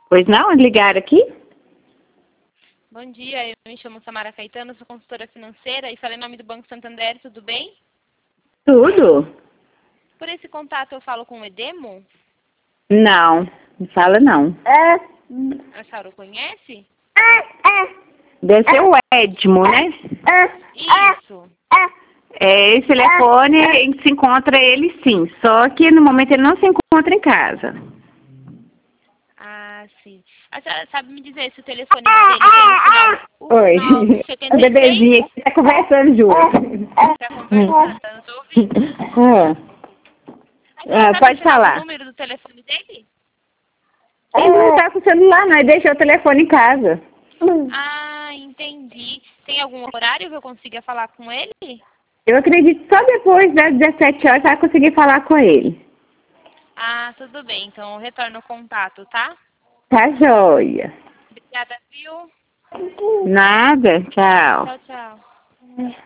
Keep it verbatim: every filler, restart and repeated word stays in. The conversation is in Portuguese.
Pois não? Ligaram aqui? Bom dia, eu me chamo Samara Caetano, sou consultora financeira e falei em nome do Banco Santander, tudo bem? Tudo? Por esse contato eu falo com o Edemo? Não, não fala não. A senhora o conhece? Deve ser o Edmo, né? Isso. É, esse telefone a gente se encontra ele sim, só que no momento ele não se encontra em casa. Ah, sim. A senhora sabe me dizer se o telefone dele tem no final Oi, nove o setenta e seis? bebezinho aqui tá conversando junto. Tá conversando, eu tô ouvindo. Ah, A senhora ah, sabe pode o final do falar. número do telefone dele? Ele não tá com o celular, não, ele deixou o telefone em casa. Ah, entendi. Tem algum horário que eu consiga falar com ele? Eu acredito que só depois das dezessete horas vai conseguir falar com ele. Ah, tudo bem. Então eu retorno o contato, tá? Tá joia. Obrigada, viu? Nada, tchau. Tchau, tchau.